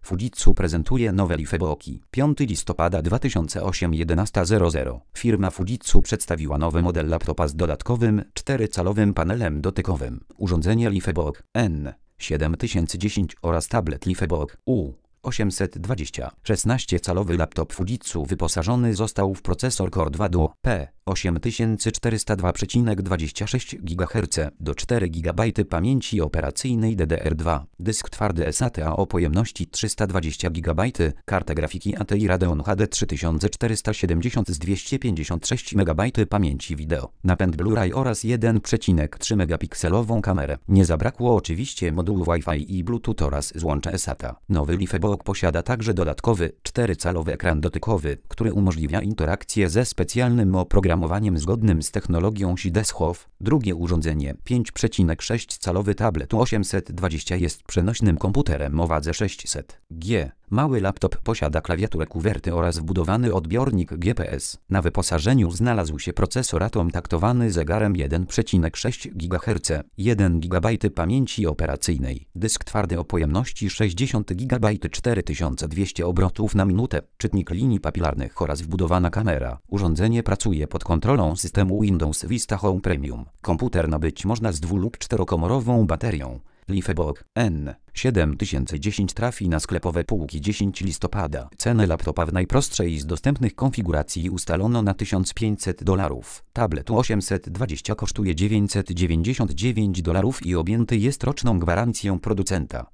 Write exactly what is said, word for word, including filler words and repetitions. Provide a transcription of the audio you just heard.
Fujitsu prezentuje nowe Lifebooki. piątego listopada dwa tysiące ósmego jedenaście zero zero. Firma Fujitsu przedstawiła nowy model laptopa z dodatkowym czterycalowym panelem dotykowym. Urządzenie Lifebook N siedem tysięcy dziesięć oraz tablet Lifebook U osiemset dwadzieścia. szesnastocalowy laptop Fujitsu wyposażony został w procesor Core dwa Duo P osiem tysięcy czterysta dwa przecinek dwadzieścia sześć gigaherca do cztery gigabajty pamięci operacyjnej D D R dwa, dysk twardy SATA o pojemności trzysta dwadzieścia gigabajtów, karta grafiki A T I Radeon H D trzy tysiące czterysta siedemdziesiąt z dwieście pięćdziesiąt sześć megabajtów pamięci wideo, napęd Blu-ray oraz jeden przecinek trzy megapikselową kamerę. Nie zabrakło oczywiście modułu Wi-Fi i Bluetooth oraz złącza SATA. Nowy Lifebook posiada także dodatkowy czterycalowy ekran dotykowy, który umożliwia interakcję ze specjalnym oprogramowaniem zgodnym z technologią SIDESHOF. Drugie urządzenie, pięć przecinek sześć calowy tablet osiemset dwadzieścia jest przenośnym komputerem o wadze sześćset gram. Mały laptop posiada klawiaturę kuwerty oraz wbudowany odbiornik G P S. Na wyposażeniu znalazł się procesor Atom taktowany zegarem jeden przecinek sześć gigaherca, jeden gigabajt pamięci operacyjnej, dysk twardy o pojemności sześćdziesiąt gigabajtów, cztery tysiące dwieście obrotów na minutę, czytnik linii papilarnych oraz wbudowana kamera. Urządzenie pracuje pod kontrolą systemu Windows Vista Home Premium. Komputer nabyć można z dwu- lub czterokomorową baterią. Lifebook N siedem tysięcy dziesięć trafi na sklepowe półki dziesiątego listopada. Cenę laptopa w najprostszej z dostępnych konfiguracji ustalono na tysiąc pięćset dolarów. Tablet osiemset dwadzieścia kosztuje dziewięćset dziewięćdziesiąt dziewięć dolarów i objęty jest roczną gwarancją producenta.